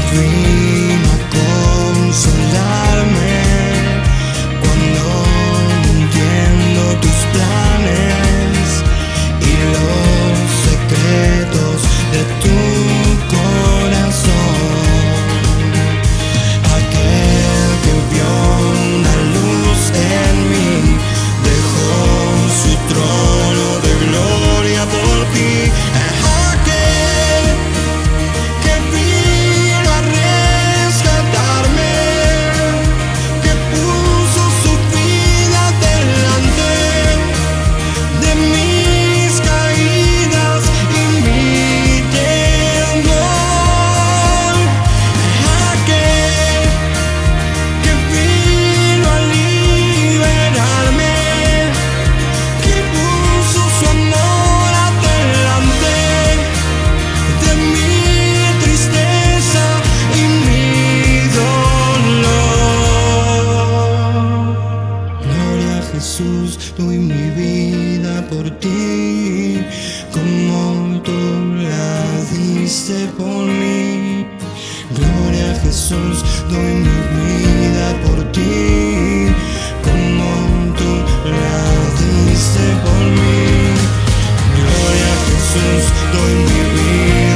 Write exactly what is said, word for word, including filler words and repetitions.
vino a consolarme cuando no entiendo tus planes y los secretos de tu corazón. Aquel que vio una luz en mí dejó su trono de gloria por ti. Aquel que vino a rescatarme, que puso su vida delante de mis caídas y mi temor. Aquel que vino a liberarme, que puso su amor adelante de mi tristeza y mi dolor. Gloria a Jesús, doy mi vida por ti, como tú la diste por mí. Gloria a Jesús, doy mi vida por ti, como tú la diste por mí. Gloria a Jesús, doy mi vida.